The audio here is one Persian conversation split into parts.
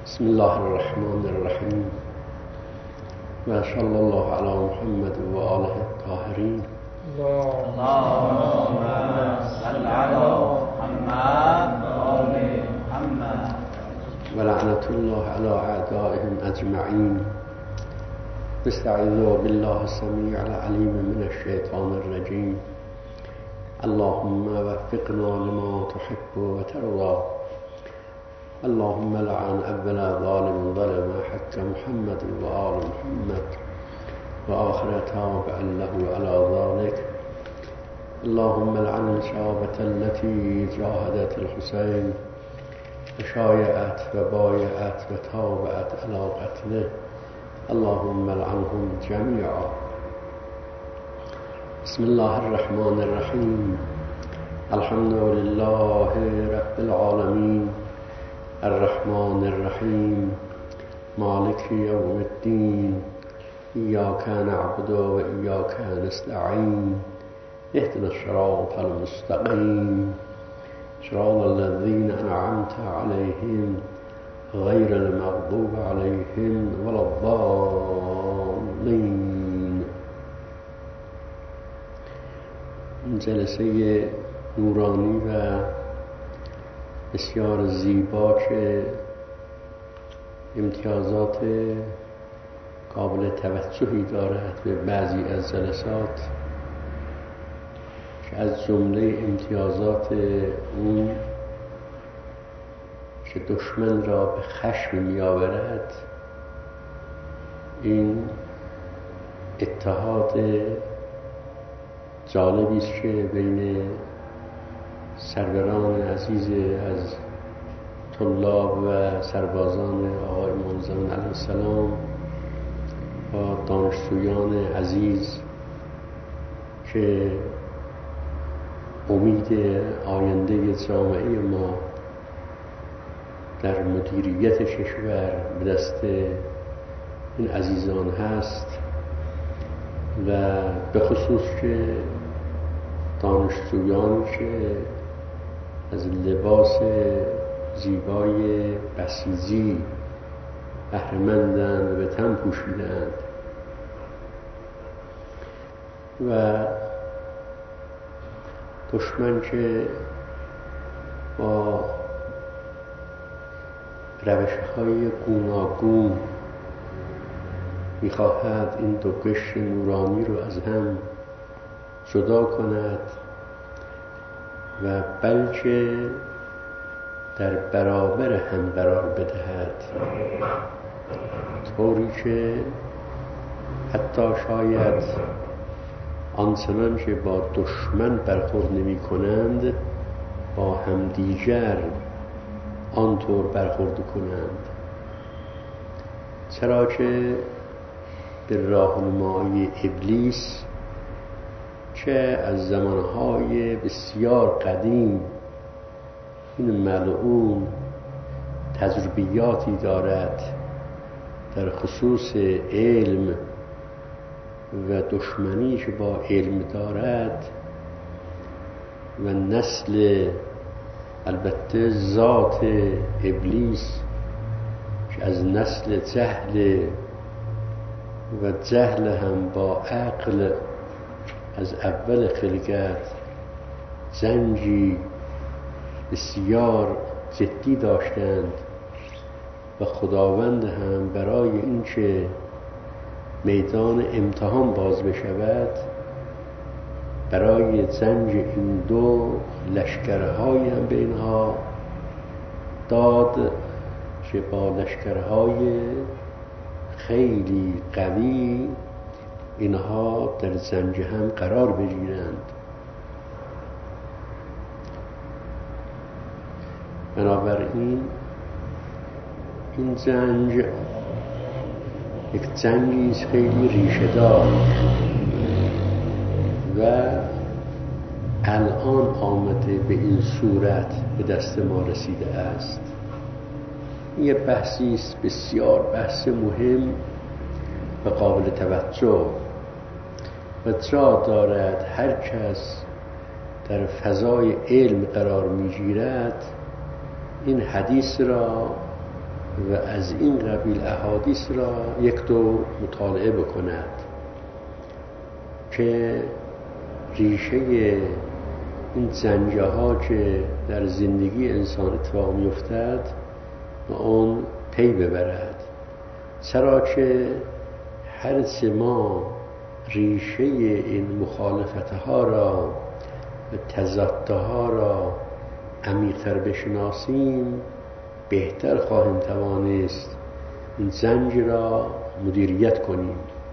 بسم الله الرحمن الرحیم و صلی الله علی محمد و آله الطاهرین. اللهم صل علی محمد و آل محمد و لعنت الله علی اعدائهم اجمعین. نستعیذ بالله السمیع العلیم من الشیطان الرجیم. اللهم وفقنا لما تحب و ترضى. اللهم لعن أول ظالم ظلم حق محمد وآل محمد وآخر تابع له على ذلك. اللهم لعن الشعبة التي جاهدت الحسين وشايعت وبايعت وتابعت على قتله. اللهم لعنهم جميعا. بسم الله الرحمن الرحيم. الحمد لله رب العالمين الرحمن الرحيم مالك يوم الدين. إياك نعبد وإياك نستعين. اهدنا الصراط المستقيم صراط الذين أنعمت عليهم غير المغضوب عليهم ولا الضالين. جلسه نورانی و بسیار زیبا که امتیازات قابل توجهی دارد به بعضی از جلسات، که از جمله امتیازات اون که دشمن را به خشم می‌آورد این اتحاد جالبی است که بین سروران عزیز از طلاب و سربازان آقای امام زمان علیه السلام با دانشجویان عزیز که امید آینده جامعه ما در مدیریت کشور به دست این عزیزان هست، و به خصوص که دانشجویان که از لباس زیبای بسیجی بهره‌مندند و به تن پوشیدند و دشمن که با روش‌های گوناگون می‌خواهد این دو قشر نورانی رو از هم جدا کند و بلکه در برابر هم قرار بدهد، طوری که حتی شاید آنچنان که با دشمن برخورد نمی کنند با همدیگر آنطور برخورد کنند، چرا که به راهنمایی ابلیس که از زمانهای بسیار قدیم این ملعون تجربیاتی دارد در خصوص علم و دشمنی که با علم دارد و نسل البته ذات ابلیس که از نسل جهل و جهل هم با عقل از اول خلقت جنگی بسیار جدی داشتند و خداوند هم برای اینکه میدان امتحان باز بشود برای جنگ این دو لشکرهای هم به اینها داد که با لشکرهای خیلی قوی اینها در جنگ هم قرار بگیرند. بنابراین این جنگ یک جنگی است خیلی ریشه دار و الان آمده به این صورت به دست ما رسیده است. این بحثی است بسیار بحث مهم و قابل توجه و جا دارد هر کس در فضای علم قرار می‌گیرد این حدیث را و از این قبیل احادیث را یک دور مطالعه بکند که ریشه این زنجه ها که در زندگی انسان اتفاق میفتد و اون پی ببرد، چرا که هر چه ما ریشه این مخالفتها را و تضادها را عمیق‌تر بشناسیم بهتر خواهیم توانست این زنج را مدیریت کنیم.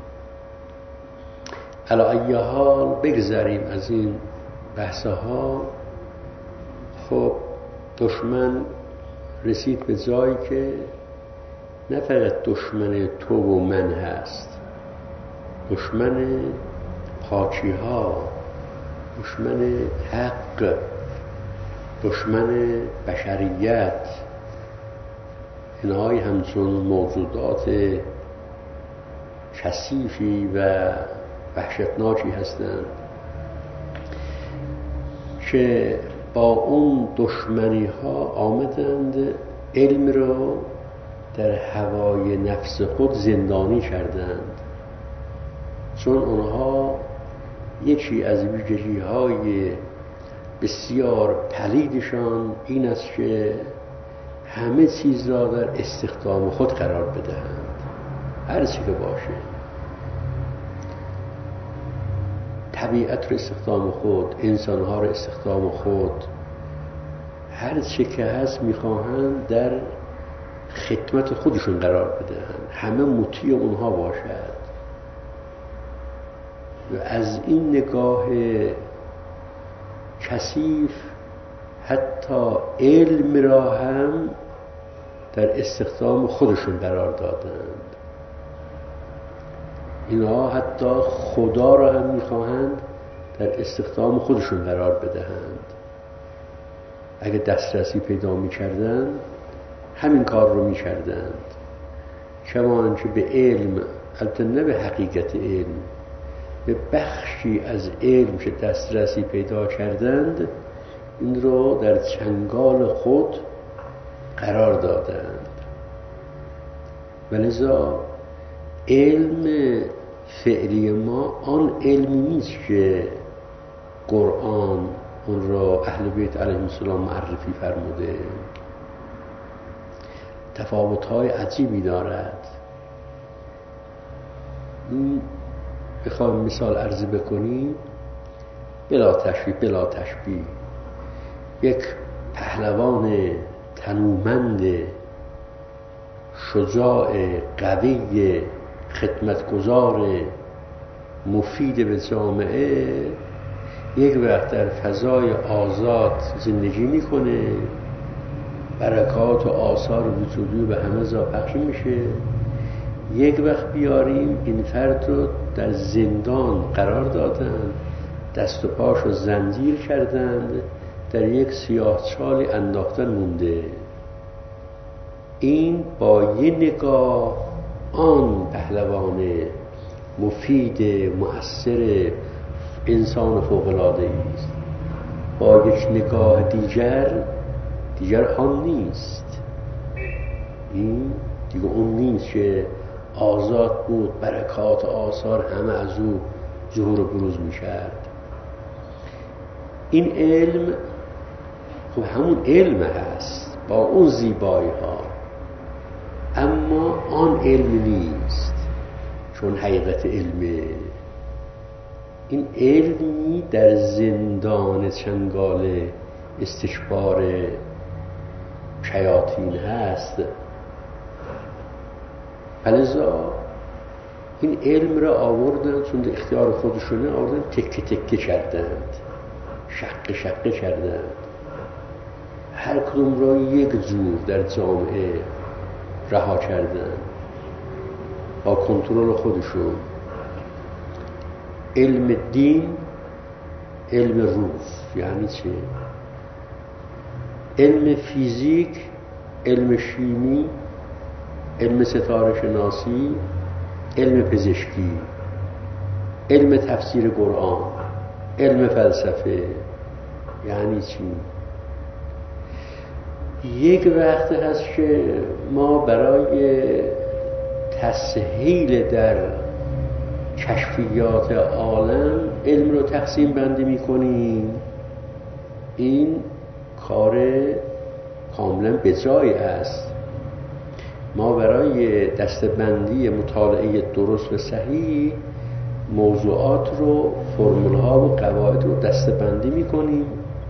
علی ای حال بگذریم از این بحثها. خب دشمن رسید به جایی که نه فقط دشمن تو و من هست، دشمن پاکی ها، دشمن حق، دشمن بشریت، اینهای همچون موجودات کثیفی و وحشتناکی هستند که با اون دشمنی ها آمدند علم را در هوای نفس خود زندانی کردند، چون اونها یکی از ویژگی های بسیار پلیدشان این است که همه چیز را در استخدام خود قرار بدهند، هر چی که باشه، طبیعت رو استخدام خود، انسانها رو استخدام خود، هر چی که هست میخواهند در خدمت خودشون قرار بدهند، همه مطیع اونها باشد. و از این نگاه کثیف حتی علم را هم در استخدام خودشون قرار دادند. اینها حتی خدا را هم میخواهند در استخدام خودشون قرار بدهند. اگه دسترسی پیدا میکردند همین کار رو میکردند، کمان که به علم، البته نه به حقیقت علم، به بخشی از علم که دسترسی پیدا کردند این رو در چنگال خود قرار دادند. ولذا علم فعلی ما آن علمی نیست که قرآن اون را اهل بیت علیهم السلام معرفی فرموده، تفاوت‌های عجیبی دارد. بخوایم مثال عرض بکنیم، بلا تشبیه یک پهلوان تنومند شجاع قوی خدمتگزار مفید به جامعه یک وقت در فضای آزاد زندگی میکنه، برکات و آثار وجودی به همه جا پخش میشه. یک وقت بیاریم این فرد رو در زندان قرار دادن، دست و پاش رو زنجیر کردند، در یک سیاهچالی انداختن مونده. این با یه نگاه آن پهلوان مفید مؤثر انسان فوق‌العاده است، با یک نگاه دیگر آن نیست. این دیگه اون نیست که آزاد بود، برکات و آثار همه از او ظهور و بروز می کرد. این علم خب همون علم هست با اون زیبایی ها، اما آن علم نیست چون حقیقت علمه. این علمی در زندان چنگال استکبار شیاطین هست. فلذا این علم را آوردن، چون در اختیار خودشونه آوردن، تکه تکه کردند، شقه کردند، هر کدوم را یک جور در جامعه رها کردند با کنترل خودشون. علم دین، علم روح یعنی چه؟ علم فیزیک، علم شیمی، علم ستاره شناسی، علم پزشکی، علم تفسیر قرآن، علم فلسفه. یعنی چی؟ یک وقت هست که ما برای تسهیل در کشفیات عالم علم رو تقسیم بندی میکنیم. این کار کاملا به جای است. ما برای دسته‌بندی مطالعه درست و صحیح موضوعات رو، فرمول‌ها و قواعد رو دسته‌بندی میکنیم.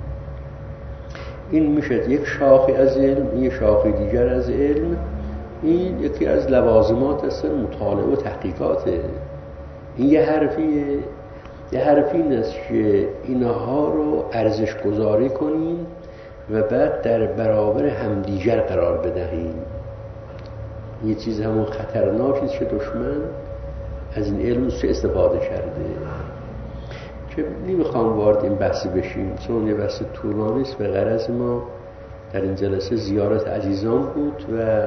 این میشه یک شاخه از علم، این شاخه دیگر از علم. این یکی از لوازمات است مطالعه و تحقیقاته. این یه حرفی است که اینها رو ارزش گذاری کنیم و بعد در برابر همدیگر قرار بدهیم. یه چیز همون خطرناکی که دشمن از این علم چه استفاده کرده، که نمیخوام وارد این بحثی بشیم چون یه بحث طولانی است و غرض ما در این جلسه زیارت عزیزان بود و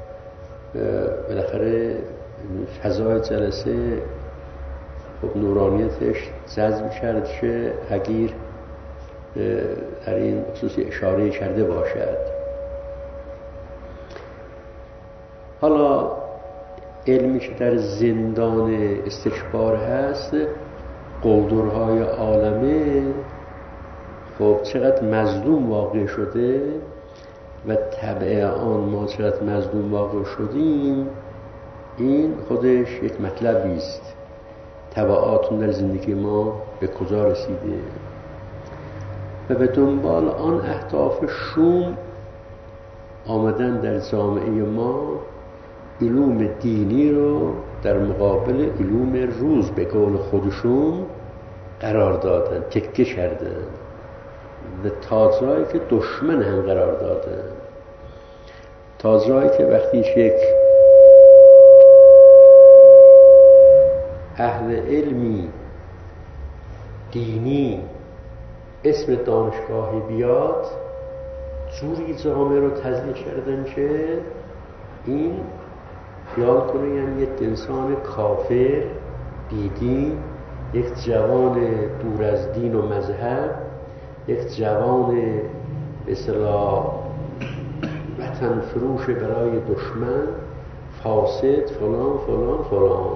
بالاخره فضای جلسه خب نورانیتش جذب کرد که حقیر در این خصوصی اشاره کرده باشد. حالا علمی که در زندان استکبار هست، قلدرهای عالمه، خب چقدر مظلوم واقع شده و تبع آن ما چقدر مظلوم واقع شدیم، این خودش یک مطلبی است. تبعاتون در زندگی ما به کجا رسیده و به دنبال آن اهداف شوم آمدن در جامعه ما علوم دینی رو در مقابل علوم روز به قول خودشون قرار دادن، تکه کردن و تا جایی که دشمن هم قرار دادن، تا جایی که وقتی یک اهل علمی دینی اسم دانشگاهی بیاد، جوری جامعه رو تضلیل کردن که این خیال کنه یعنی یک انسان کافر بیدین، یک جوان دور از دین و مذهب، یک جوان به اصطلاح وطن فروش برای دشمن، فاسد، فلان فلان فلان.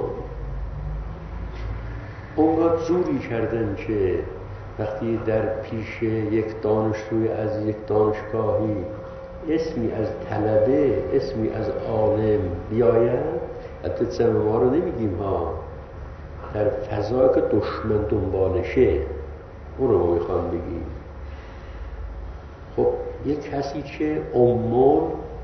اونها جوری کردن که وقتی در پیش یک دانشجوی از یک دانشگاهی اسمی از طلبه، اسمی از عالم بیاید، حتی جمع ما رو نمیگیم ها، در فضایی که دشمن دنبالشه اون رو ما میخوام بگیم. خب یک کسی که امور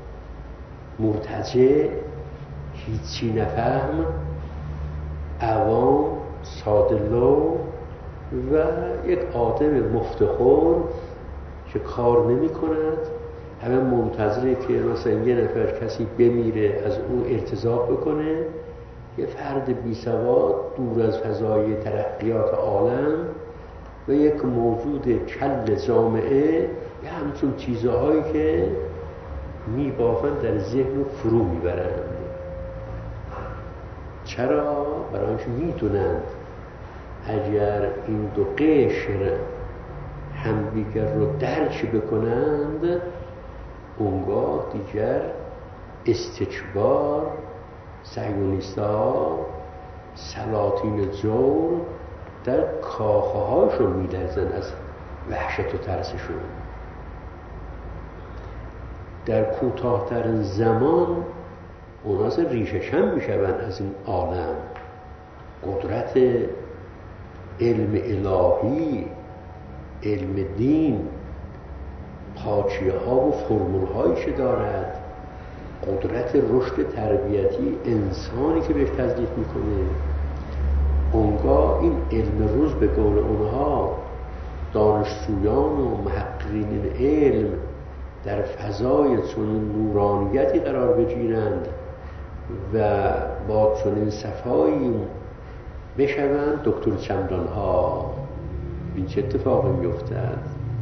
مرتجع، هیچی نفهم، عوام، سادلو و یک آدم مفتخر که کار نمی کند، همه منتظره که مثلا یه نفر کسی بمیره از اون ارتزاق بکنه، یه فرد بی سواد دور از فضای ترقیات عالم و یک موجود کل جامعه، یه همچون چیزهایی که میبافند در ذهن و فرو میبرند. چرا؟ برای اینکه میدونند اگر این دو قشر همدیگر رو درک بکنند، اونگاه دیگر استکبار، صهیونیست‌ها، سلاطین جور در کاخه هاشون میلرزن از وحشت و ترسشون. در کوتاه‌تر زمان اونا ریشه کن میشون از این عالم. قدرت علم الهی، علم دین، پاچیه ها و فرمول هایی که دارد، قدرت رشد تربیتی انسانی که بهش تزریق میکنه، اونگاه این علم روز به قول اونها دانشجویان و محققین علم در فضای چنین نورانیتی قرار بگیرند و با چنین صفایی بشوند دکتر چمدان ها. این چه اتفاقی میفتد؟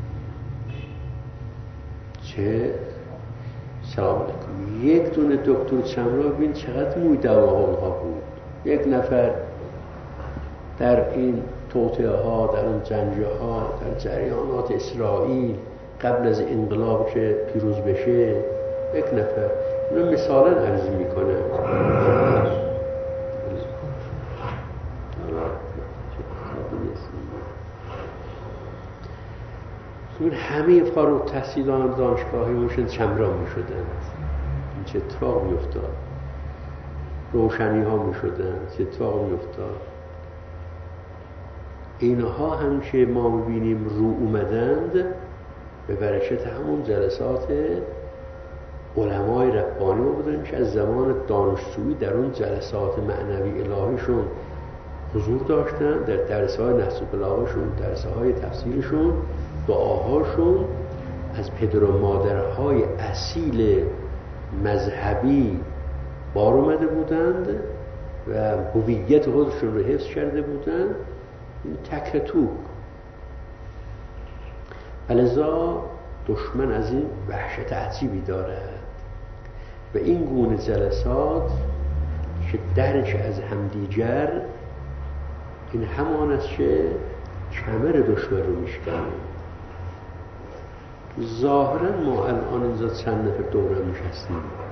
چه سلام علیکم. یک دونه دکتر چمدان ببین چقدر موی دماغ اونها بود. یک نفر در این توطئه ها، در اون جنگه ها، در جریانات اسرائیل قبل از انقلاب که پیروز بشه یک نفر، اینو مثالا عرض میکنم. این همه فارغ التحصیلان دانشگاهی مشن چمران میشدن. این چه اتفاق میافتاد؟ روشنی ها میشدن، چه اتفاق میافتاد؟ اینها هم که ما میبینیم رو اومدند به برکت همون جلسات علمای ربانی بودن که از زمان دانشجویی در اون جلسات معنوی الهیشون حضور داشتن، در درس‌های نحس البلاغه‌شون، درس‌های تفسیرشون، دعاهاشون از پدر و مادرهای اصیل مذهبی بار اومده بودند و هویت خودشون رو حفظ کرده بودند. این تکتوک. لذا دشمن از این وحشت عجیبی دارد و این گونه جلسات که درک از همدیگر، این همان است که کمر دشمن رو میشکنه. ظاهرا ما الان اینجا چند نفر دورم نشستیم،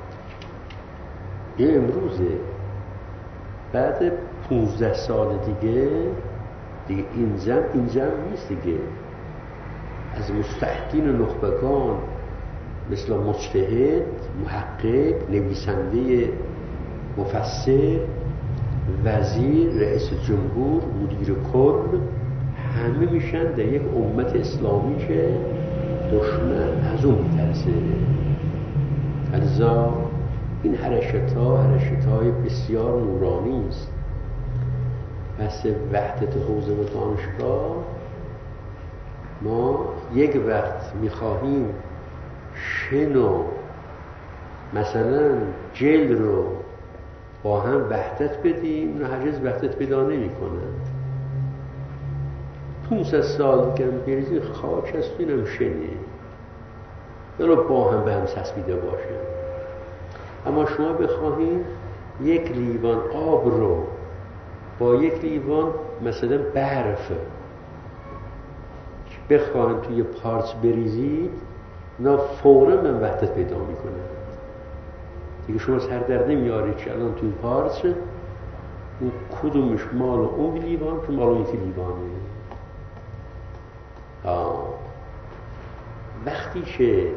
یه امروزه، بعد 15 سال دیگه این جمع نیست دیگه. از مستحقین و نخبگان مثل مجتهد، محقق، نویسنده، مفسر، وزیر، رئیس جمهور، مدیر کل، همه میشن در یک امت اسلامی که دشمن از اون میترسه. لذا این حرکت‌های بسیار نورانی است. پس وحدت حوزه و دانشگاه، ما یک وقت میخواهیم شن و مثلا جلد رو با هم وحدت بدیم، نه هرگز وحدت پیدا نمی کنند. 500 سال دیگر بریزی خاک است، اینم شنه، برو با هم به هم چسبیده باشن. اما شما بخواهید یک لیوان آب رو با یک لیوان مثلا برف بخواهید توی پارچ بریزید، اینا فوراً من وحدت پیدا میکنه. دیگه شما سر در نمیارید که الان توی پارچ اون کدومش مال اون لیوان که مال اون یکی لیوانه. وقتی که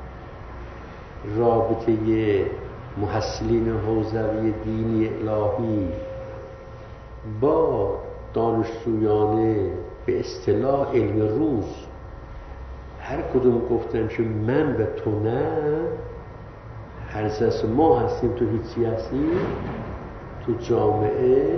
رابطه محصلین حوزوی دینی الهی با دانشجویان به اصطلاح علم روز هر کدوم گفتن که من و تو نه، هر سه ما هستیم تو هیچی هستی، تو جامعه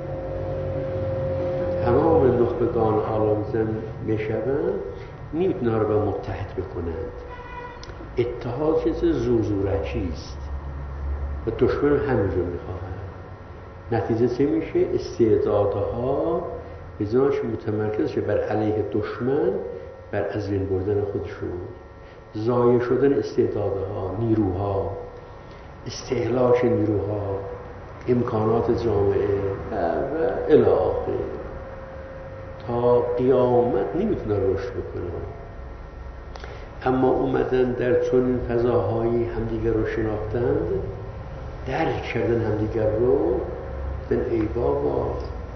تمام نخبگان عالم زن میشوند، نمیتونه رو به متحد بکنند. اتحاد چیز زورکی است و دشمن همینجور میخواهند. نتیجه چه میشه؟ استعدادها به جاش متمرکز شه بر علیه دشمن، بر از بین بردن خودشون، ضایع شدن استعدادها، نیروها، استهلاک نیروها، امکانات جامعه و الی آخر. تا قیامت نمیتونه رشد بکنه. اما اومدن در چنین فضاهایی همدیگر رو شناختند، درک کردن همدیگر رو، دن ای بابا،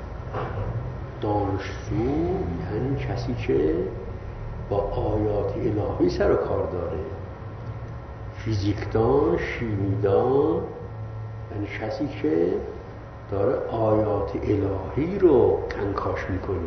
دانشجو یعنی کسی که با آیات الهی سر و کار داره. فیزیکدان، شیمیدان یعنی کسی که داره آیات الهی رو کنکاش میکنه،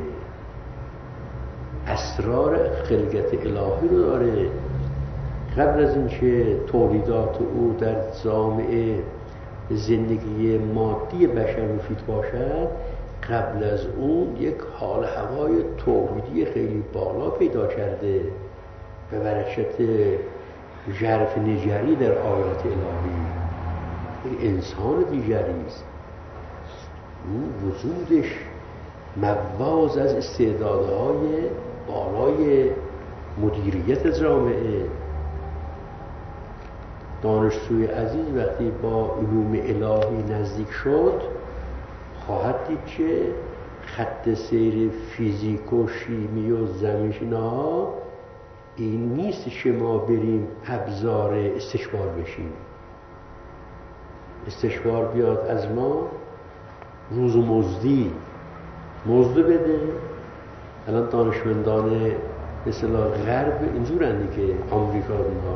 اسرار خلقت الهی رو داره. قبل از اینکه تولیدات او در جامعه زندگی مادی بشر مفید باشد، قبل از اون یک حال هوای توحیدی خیلی بالا پیدا کرده به برکت ژرف نجری در آیات الهی. یک انسان دیگری است، وجودش مواز از استعدادهای بالای مدیریت جامعه. دانشجوی عزیز وقتی با علوم الهی نزدیک شد، خواهد دید که خط سیر فیزیک و شیمی و زمین‌ها این نیست که ما بریم ابزار استشوار بشیم. استشوار بیاد از ما، روز و مزد بده. الان دانشمندان مثل غرب اینجورن دیگه، آمریکا اونها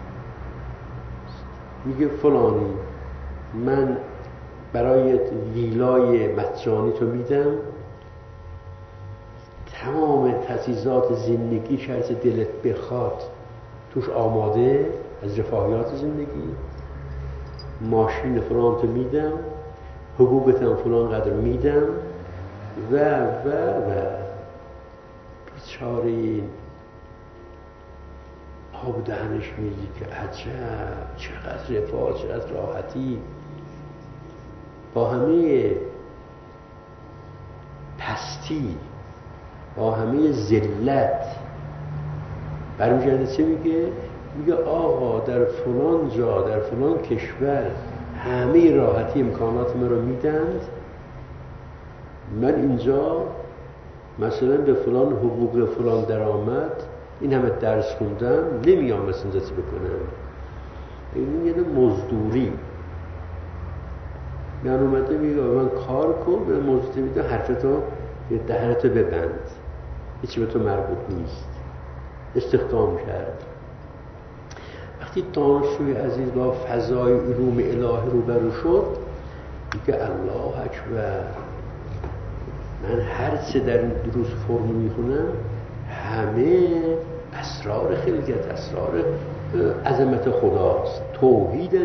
میگه فلانی من برای ویلای مجانی تو میدم، تمام تجهیزات زندگی چرس دلت بخواد توش آماده از رفاهیات زندگی، ماشین فلان تو میدم، حقوقتم فلان قدر میدم و بیچاره این آب دهنش میگی که عجب چقدر رفاه، چقدر راحتی، با همه پستی، با همه ذلت برمیگرده چه میگه؟ میگه آقا در فلان جا، در فلان کشور همه راحتی امکانات من رو میدند، من اینجا مثلا به فلان حقوق فلان درآمد، این همه درس خوندم، نمیام مثلا اینجا چی بکنم. این یعنی مزدوری. من اومده میگه من کار کن، به مزد میده، حرفتو دهنتو ببند، هیچی به تو مربوط نیست. استخدام کرد. وقتی دانشجوی عزیز با فضای علوم الهی روبرو شد، میگه الله اکبر، من هر چه در این دروس فرمول میخونم همه اسرار خلقت، اسرار عظمت خداست، توحیدن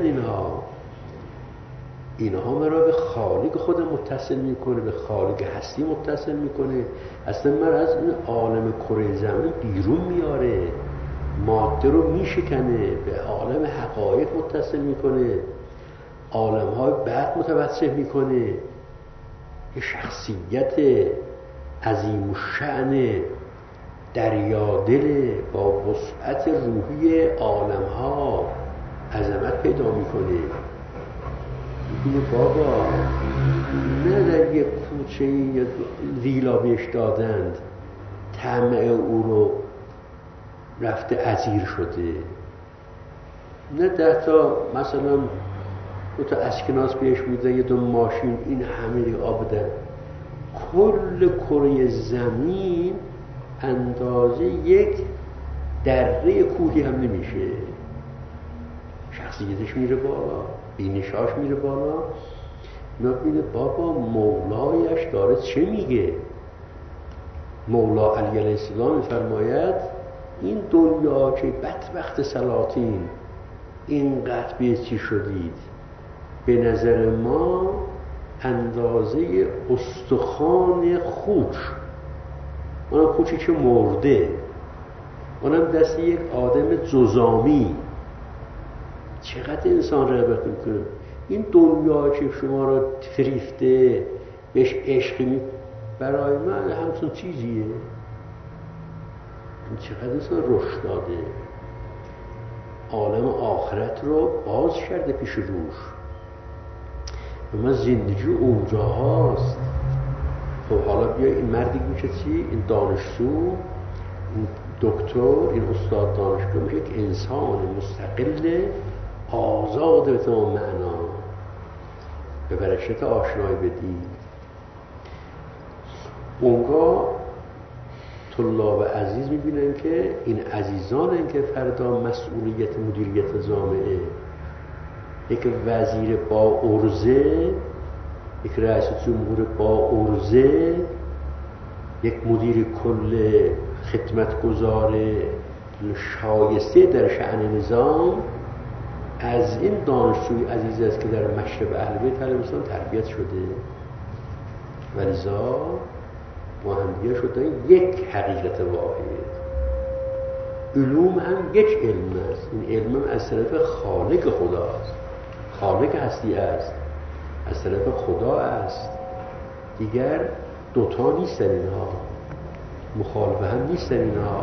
اینها مرا به خالق خود متصل میکنه، به خالق هستی متصل میکنه، اصلا من از این عالم کره زمین بیرون میاره، ماده رو میشکنه، به عالم حقایق متصل میکنه، عالمهای بعد متوسل میکنه. یه شخصیت عظیم الشأن دریادل با وسعت روحی عالمها عظمت پیدا میکنه. میگه بابا نه در یک کوچه یا ویلا بهش دادند طمع او رو رفته عزیر شده، نه 10 تا مثلا 2 تا اسکناس بهش میدن، یه 2 ماشین، این همه دیگه آبدن. کل کره زمین اندازه یک دره کوهی هم نمیشه. شخصیتش میره بالا، بینشاش میره بالا. میبینه بابا مولایش داره چه میگه. مولا علی علیه السلام میفرماید این دنیا که بدبخت سلاطین اینقدر به چی شدید، به نظر ما اندازه استخوان خوک، اونم خوکی که مرده، اونم دست یک آدم جزامی. چقدر انسان رغبت میکنه این دنیا که شما رو فریفته بهش عشق می، برای من همچون چیزیه. این چقدر انسان رشد داده، عالم آخرت رو باز کرده پیش روش. و من زندگی اونجا هاست. خب حالا بیا این مردی میشه چی؟ این دانشجو، این دکتر، این استاد دانشگاه میشه یک انسان مستقل آزاد به تمام معنا، به برکت آشنایی بدی. اونگاه طلاب عزیز میبینن که این عزیزانن که فردا مسئولیت مدیریت جامعه، یک وزیر با عرضه، یک رئیس جمهور با عرضه، یک مدیر کل خدمتگزار شایسته در شأن نظام، از این دانشجوی عزیز است که در مشرب اهل بیت علیهم السلام تربیت شده. ولذا با هم دیگه شدن یک حقیقت واحد. علوم هم یک علم است. این علم هم از طرف خالق خداست، خالق هستی است، از طرف خدا است. دیگر دوتا نیستن اینها، مخالف هم نیستن اینها،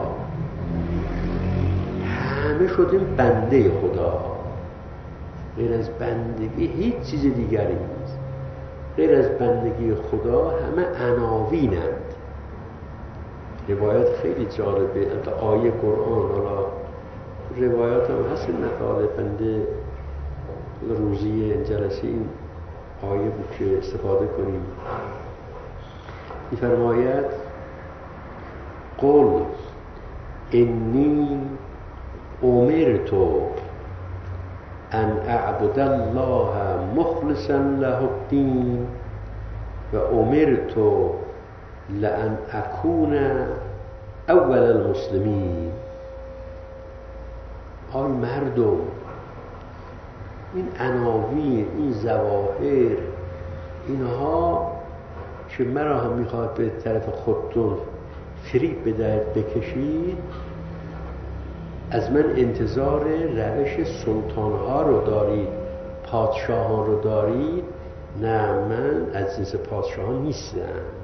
همه شدیم بنده خدا. غیر از بندگی هیچ چیز دیگری نیست. غیر از بندگی خدا همه عناوینند. روایت خیلی جالبه. انتا آیه قرآن، حالا روایات هم هست مطالب بنده روزی جلسه این آیه بود که استفاده کنیم. می‌فرماید قل انی امرت ان اعبد الله مخلصا له الدین و امرت لان اکون اول المسلمین. آی مردم، این عناوین، این ظواهر، اینها که مرا هم میخواد به طرف خودتون فریب بدهد بکشید، از من انتظار روش سلطانها رو دارید، پادشاهان رو دارید. نه، من از جنس پادشاهان نیستم.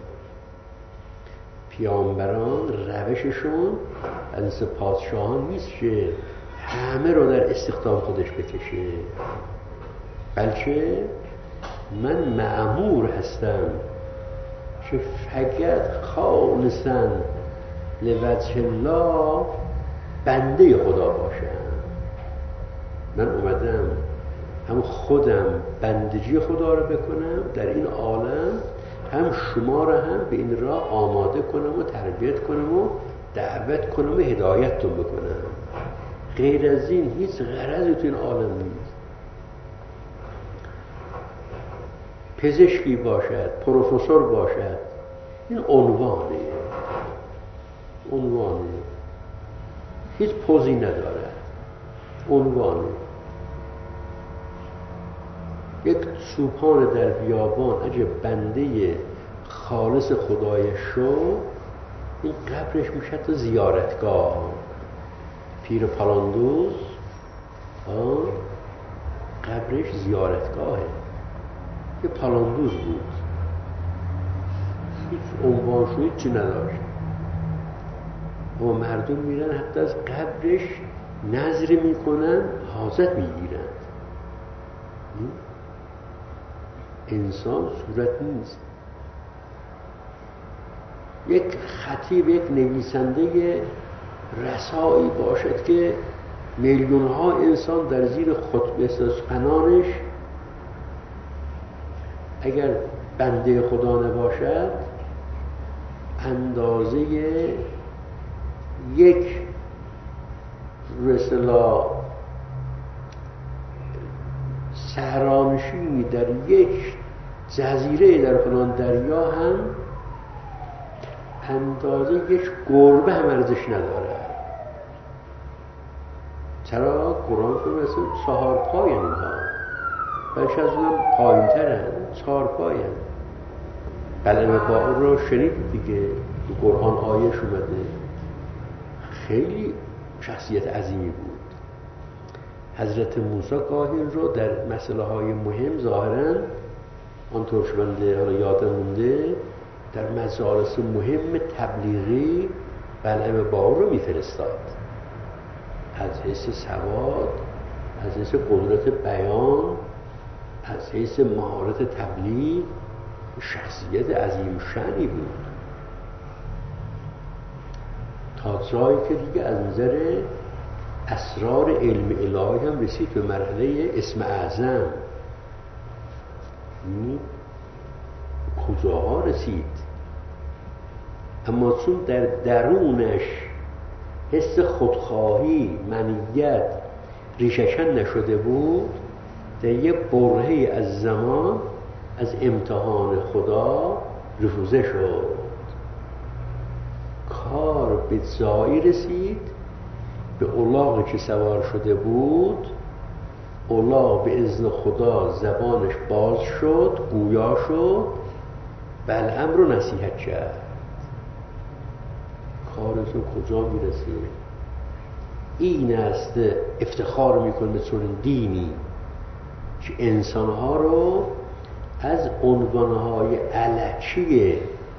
پیامبران روششون از جنس پادشاهان نیست که همه رو در استخدام خودش بکشه، بلکه من مأمور هستم که فقط خالصاً لوجه الله بنده خدا باشم. من اومدم هم خودم بندگی خدا رو بکنم در این عالم، هم شما رو هم به این راه آماده کنم و تربیت کنم و دعوت کنم و هدایتتون بکنم. غیر از این هیچ غرضی تو این عالم نیست. پزشکی باشد، پروفسور باشد، این عنوانه، هیچ پوزی نداره، عنوانه. یک چوپان در بیابان اگه بنده خالص خدای شو، این قبرش میشه تا زیارتگاه. پیر پالاندوز قبرش زیارتگاهه. یه پالاندوز بود، هیچ عنوان شویی چی نداشت، اما مردم میرن حتی از قبرش نظر میکنن، حاجت میگیرن. انسان صورت نیست. یک خطیب، یک نویسنده رسایی باشد که میلیون ها انسان در زیر خطبه سخنانش اگر بنده خدا نباشد، اندازه یک رسلا صحرانشینی در یک جزیره در فلان دریا هم اندازه یک گربه هم ارزش نداره. چرا؟ قرآن که مثل 4 پای اینها، بلکه از اونم پایین ترن، 4 پای هن. بلعم باعور رو شنید دیگه، قرآن آیش اومده. خیلی شخصیت عظیمی بود. حضرت موسی گاهی رو در مسئله های مهم ظاهراً آنطور که بنده حالا یادم مونده در مجالس مهم تبلیغی بلعم باعور رو میفرستاد. از حیث سواد، از حیث قدرت بیان، از حیث مهارت تبلیغ، شخصیت عظیم شأنی بود، تا جایی که دیگه از نظر اسرار علم الهی هم رسید به مرحله اسم اعظم. کجاها رسید؟ اما چون در درونش حس خودخواهی، منیت ریشه‌کن نشده بود، در یه برهه‌ای از زمان از امتحان خدا رفوزه شد. کار به جایی رسید، به الاغی که سوار شده بود، الاغ به اذن خدا زبانش باز شد، گویا شد، بلعم رو نصیحت کرد. کارتون کجا میرسه؟ این است افتخار میکنه به چون دینی که انسانها رو از عنوانهای الکی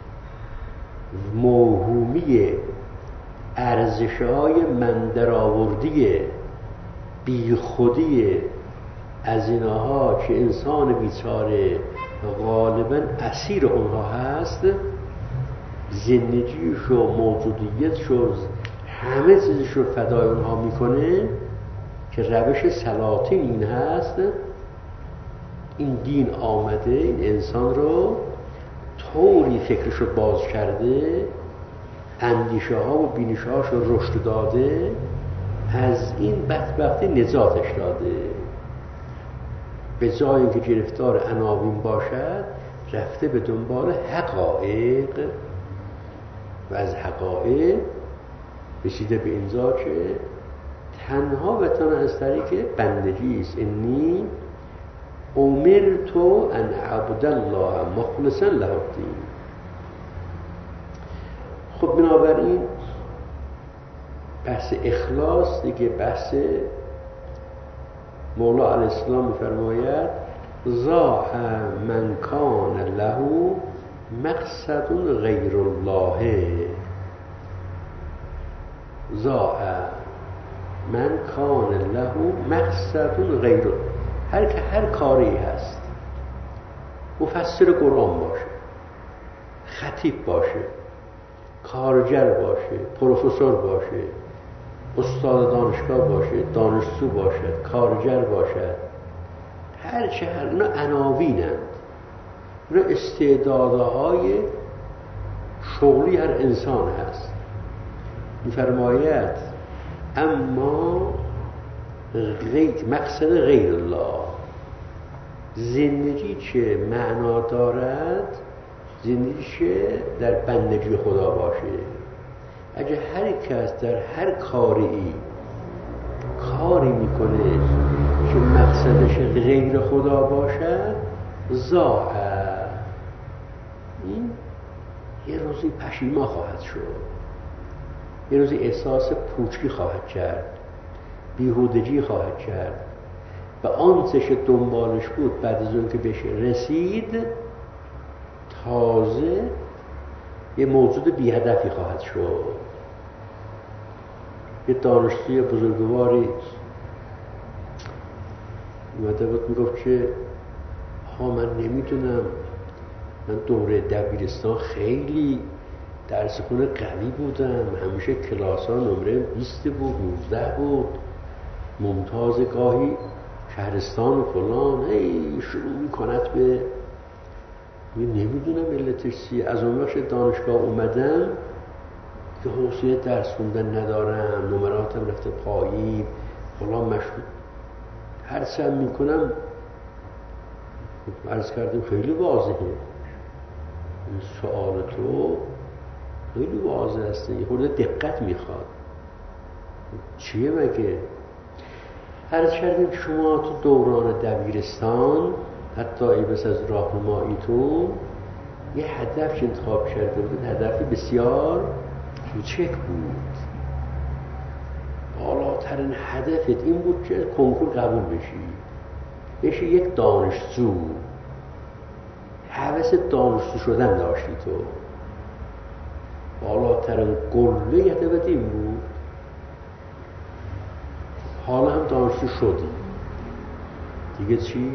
موهومی ارزشهای من درآوردی بی خودی از اینها که انسان بیچاره غالبا اسیر اونها هست زندگیش و موجودیتش و همه چیزش رو فدای اونها میکنه که روش سلاطین این هست. این دین آمده این انسان رو طوری فکرش رو باز کرده، اندیشه ها و بینش هاش رو رشد داده، از این بدبختی نجاتش داده. به جای اینکه گرفتار عناوین باشد رفته به دنبال حقایق و از حقایق رسیده به اینجا که تنها و تنها از طریق بندگی است. انی امرت ان اعبد الله مخلصا له الدین. خب بنابراین بحث اخلاص دیگه بحث مولا علیه السلام می‌فرماید ضاع من کان له مقصد غیر الله. ضاع من کان له مقصد غیر الله. هر کاری هست، مفسر قرآن باشه، خطیب باشه، کارگر باشه، پروفسور باشه، استاد دانشگاه باشه، دانشجو باشد، کارگر باشد، هر اینا عناوینند، اینا استعدادهای شغلی هر انسان هست. می‌فرماید اما مقصد غیر الله، زندگی که معنا دارد زندگی که در بندگی خدا باشه. اگه هر کس در هر کاری میکنه که مقصدش غیر خدا باشد ضاع، این یه روزی پشیمان خواهد شد، یه روزی احساس پوچی خواهد کرد، بیهودگی خواهد کرد و آنچه که دنبالش بود بعد از اون که بهش رسید تازه یه موجود بی هدفی خواهد شد. یه دانشجوی بزرگواری اومده بود میگفت که من نمیدونم، من دوره دبیرستان خیلی درس خونه قوی بودم، همیشه کلاس ها نمره 20 بود، 19 بود، ممتاز، گاهی شهرستان و فلان. شروع میکند به نمیدونم علتش چیه. از اون وقت دانشگاه اومدم که حوصله درس خوندن ندارم، نمراتم رفته پایین، فلان، مشغول هر چند میکنم. عرض کردم خیلی واضحه این سوال تو، خیلی واضح است، یه خورده دقت میخواد. چیه مگه؟ عرض کردیم شما تو دوران دبیرستان حتی ای بس از راهنماییتون یه هدف که انتخاب کرده بود، هدفی بسیار کوچک بود. بالاترین هدفت این بود که کنکور قبول بشی یک دانشجو، هوس دانشجو شدن داشتی تو، بالاترین قله هدفت این بود. حالا هم دانشجو شدی، دیگه چی؟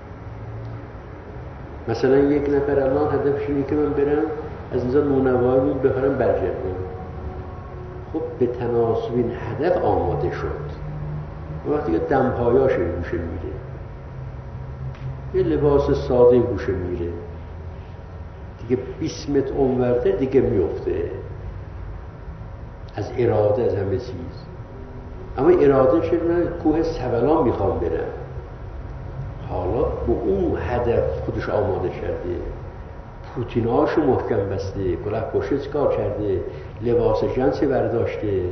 مثلا یک نفر الان هدفش اینه که من برم از اینجا نونوایی بخرم برگردم. خب به تناسب این هدف آماده شد، وقتی که دمپایاش گوشه میره، یه لباس ساده گوشه میره، دیگه 20 متر اونورده دیگه میفته از اراده، از همه چیز. اما اراده شد من کوه سبلان میخوام برم، حالا به اون هدف خودش آماده کرده، پوتیناشو محکم بسته، کلاه پشت کار کرده، لباس جنسی برداشته.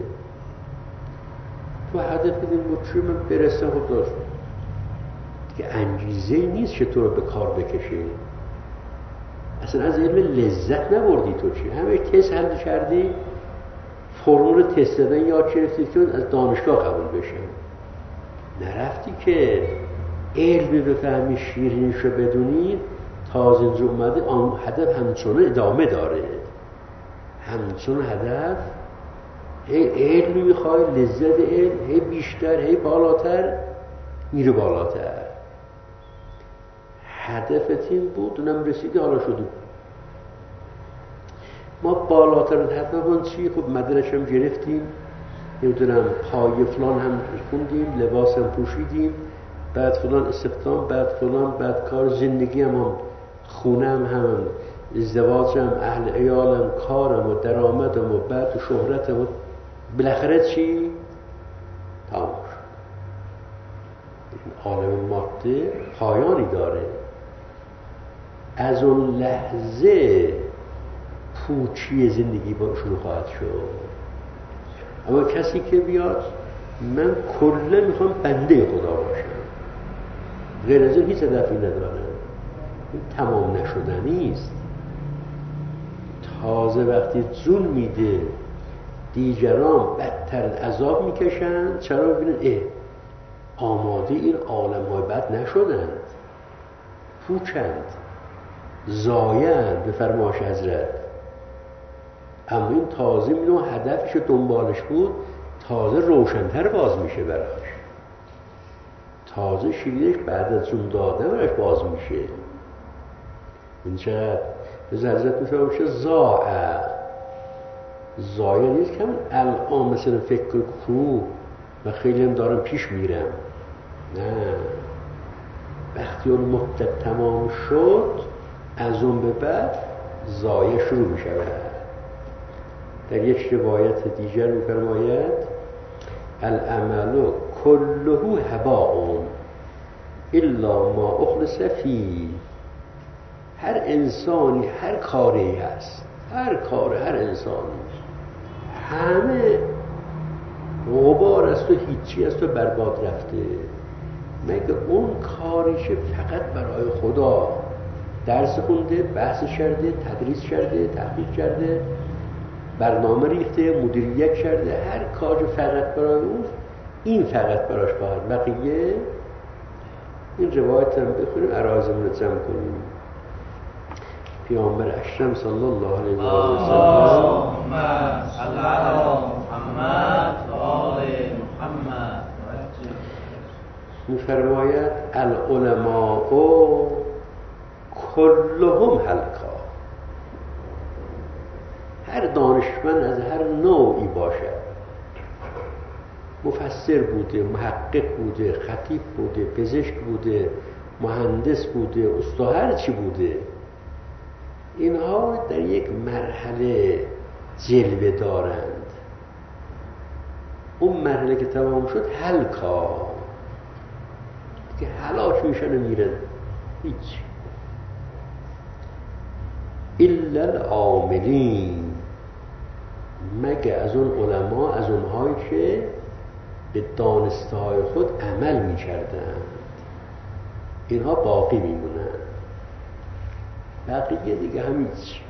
تو هدف بدیم بود چون من برسم خود داشت دیگه انگیزه نیست که تو رو به کار بکشه. اصلا از علم لذت نبردی تو چی؟ همه تست حل کردی، فرمول تست دادن یاد گرفتی که از دانشگاه قبول بشه، نرفتی که علمی بفهمی، شیرینیش رو بدونی. تازه اینجا اومده آن هدف همچنان ادامه داره، همچنان هدف علمی میخوای، لذت علم هی بیشتر، هی بالاتر میره، بالاتر. هدفت این بود، اونم رسیدی، حالا شدی. ما بالاتر حتما چی؟ خب مدرسه هم گرفتیم، نمیدونم پای فلان هم خوندیم، لباس هم پوشیدیم، بعد فلان استخدام، بعد فلان، بعد کار، زندگی هم خونه هم ازدواجم، اهل عیالم، کارم و درآمدم و بعد شهرتم و بالاخره چی؟ تمام شد. این عالم ماده پایانی داره. از اون لحظه پوچی زندگی با شروع خواهد شد. اما کسی که بیاد من کلا میخوام بنده خدا باشم، غیر از این هیچ هدفی نداره، این تمام نشدنی است. تازه وقتی جون میده دیگران بدتر عذاب میکشند، چرا؟ ببینن آماده این عالم های بد نشدند، پوچند، زایند به فرمایش حضرت. اما این تازه اینو هدفش دنبالش بود، تازه روشن‌تر باز میشه براش، تازه شیرینش بعد از جون دادن براش باز میشه. این چقدر به حضرت میشه زایه نیست که الان مثلا فکر کو و خیلی هم دارم پیش میرم، نه، وقتی اون مدت تمام شد از اون به بعد زایه شروع میشه. در یک روایت دیگر میفرماید العمل کله هباء الا ما اخلص فی. هر انسانی هر کاری هست، هر کار هر انسانی همه غبار است و هیچی است و برباد رفته، مگه اون کاری که فقط برای خدا درس خونده، بحث کرده، تدریس کرده، تحقیق کرده، برنامه ریخته، مدیریت کرده، هر کار فقط برای اون، این فقط براش خواهد. بقیه این روایت هم بخونیم، عرایزمون رو جمع کنیم. پیامبر اکرم صلی الله علیه و آله اللهم صل علی محمد و آل محمد. می‌فرماید العلماء کلهم هلکا. هر دانشمند از هر نوعی باشد، مفسر بوده، محقق بوده، خطیب بوده، پزشک بوده، مهندس بوده، استاد، هر چی بوده، اینها در یک مرحله جلوه دارند. اون مرحله که تمام شد هلکا، که هلاک میشن و میرن، هیچ. الا العاملین، مگه از اون علما، از اونهایی که به دانسته های خود عمل میکردند، اینها باقی میمونند، بقیه دیگه هم هیچ.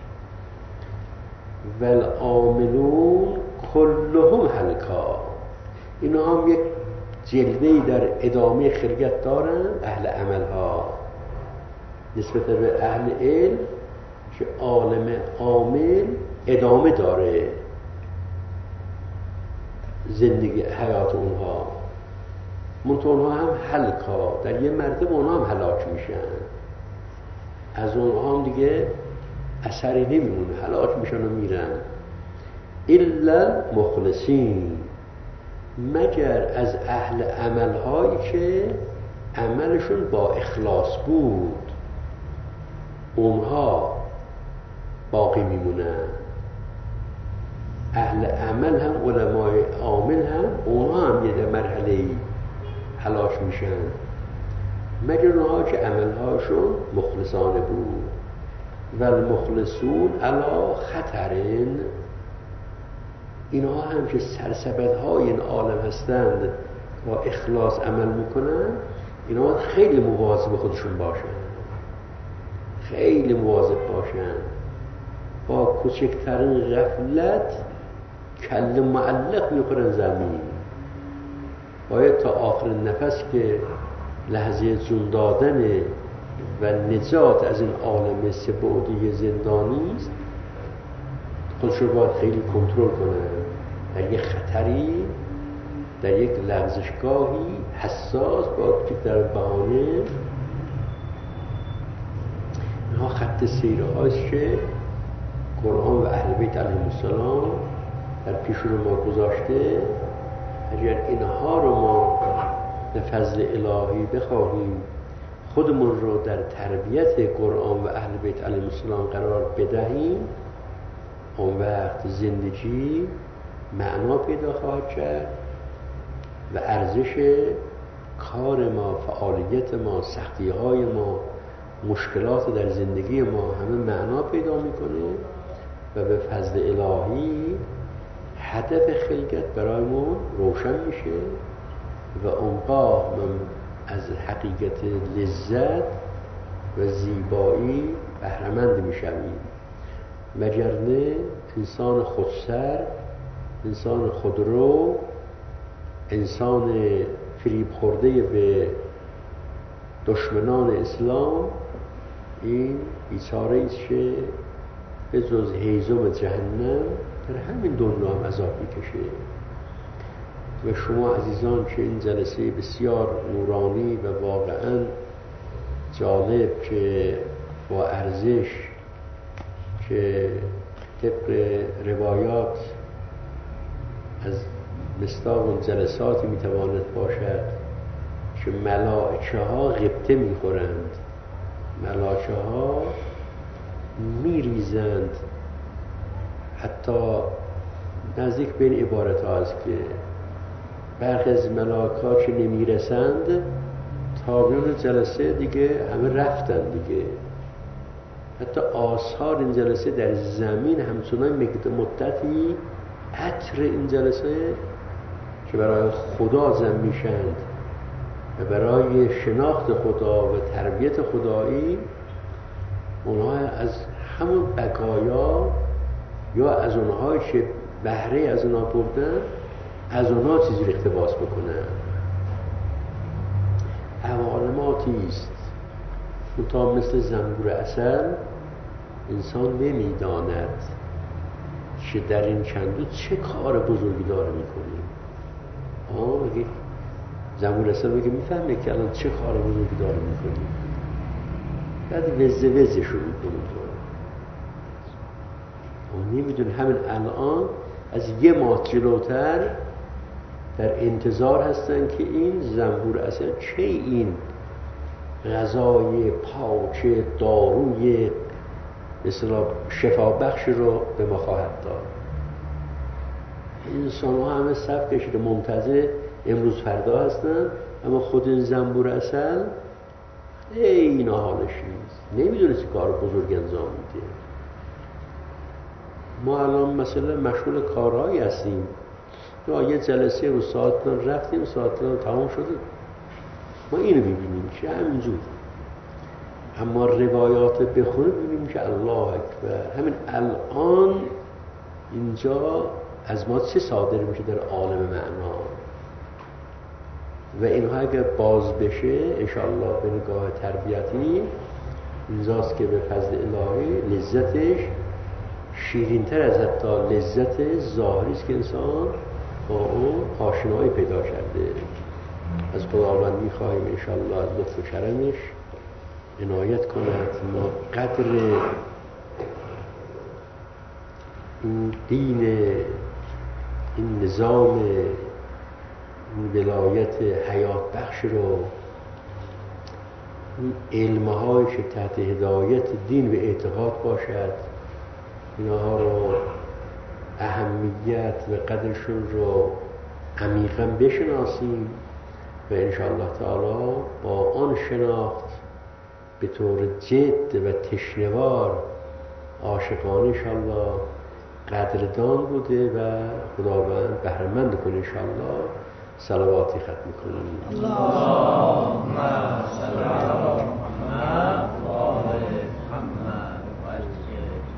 والعاملون کلهم هلکا، اینها هم یک جلوه‌ای در ادامه خلقت دارند. اهل عمل ها نسبت به اهل علم که عالم عامل ادامه داره زندگی حیات اونها، منتها اونها هم هلکا، در یه مرتبه اونها هم هلاک میشن، از اونها هم دیگه اثری نمیمونه، هلاک میشن و میرن. الا مخلصین، مگر از اهل عملهایی که عملشون با اخلاص بود، اونها باقی میمونن. اهل عمل هم علمای عامل هم اونها هم یه مرحله هلاک میشن، مگر اونها که عملهاشون مخلصانه بود. و المخلصون علی خطرین، اینها هم که سرسبدهای این عالم هستند با اخلاص عمل میکنن، اینها خیلی مواظب خودشون باشن، خیلی مواظب باشن. با کوچکترین غفلت کله معلق میخورن زمین. باید تا آخر نفس که لحظه جون دادن و نجات از این عالم سه‌بعدی زندانی است، خودش رو باید خیلی کنترل کنن. در یک خطری، در یک لغزشگاهی حساس، با کوچکترین بهانه اینها خط سیرهاست که قرآن و اهل بیت علیهم السلام در پیش رو ما گذاشته. اگر اینها رو ما به فضل الهی بخواهیم خودمون رو در تربیت قرآن و اهل بیت علیهم السلام قرار بدهیم، اون وقت زندگی معنا پیدا خواهد کرد و ارزش کار ما، فعالیت ما، سختی های ما، مشکلات در زندگی ما همه معنا پیدا میکنه و به فضل الهی هدف خلقت برایمون روشن میشه و اونگاه من از حقیقت لذت و زیبایی بهره‌مند میشویم. مگرنه انسان خودسر، انسان خودرو، انسان فریب خورده به دشمنان اسلام، این بیچاره است که به جز هیزم جهنم در همین دنیا هم عذاب میکشه. و شما عزیزان که این جلسه بسیار نورانی و واقعا جالب که با ارزش که طبق روایات از مصداق اون جلساتی میتواند باشد که ملائکه ها غبطه میخورند، ملائکه ها میریزند، حتی نزدیک به این عبارت ها است که برخی از ملائکه ها که نمیرسند تا بیان جلسه دیگه همه رفتن دیگه. حتی آثار این جلسه در زمین همچنان مدتی عطر این جلسه که برای خدا زن میشند و برای شناخت خدا و تربیت خدایی، اونها از همون بقایا یا از اونهایی که بهره از اونها بردن از اونها چیزی رو اقتباس بکنن. عوالماتی است تا مثل زنبور عسل انسان نمیداند که در این کندو چه کار بزرگی داره میکنیم. بگه زنبور عسل بگه میفهمه که الان چه کار بزرگی داره میکنیم، بعد وزه وزه شروع کنیم تو نمیدون همین الان از یه ماه جلوتر در انتظار هستن که این زنبور عسل چه این غذای پاچه داروی مثلا شفا بخش رو به ما خواهد داد. انسان ها همه صف کشیده منتظر امروز فردا هستن، اما خود این زنبور عسل اینا حالش نیست، نمیدونه چه کار بزرگ انجام میده. ما الان مثلا مشغول کارهایی هستیم، یا یه جلسه رو ساعت رفتیم، ساعت تمام شده، ما اینو میبینیم که همینجور. اما روایات بخونیم ببینیم که الله اکبر، همین الان اینجا از ما چه صادر میشه در عالم معنا. و اینها اگر باز بشه انشاءالله به نگاه تربیتی، اینجاست که به فضل الهی لذتش شیرین‌تر از حتی لذت ظاهری است که انسان با اون آشنایی پیدا کرده. از خداوند می‌خواهیم انشاءالله از لطف و کرمش عنایت کند ما قدر این دین، این نظام، این ولایت حیات بخش رو، این علم‌هایی که تحت هدایت دین و اعتقاد باشد، اینها رو اهمیت و قدرشون رو عمیقاً بشناسیم و انشاءالله تعالی با آن شناخت به طور جد و تشنه‌وار عاشقانه انشاءالله قدردان بوده و خداوند بهره‌مند کنه انشاءالله. صلواتی ختم کنیم. اللهم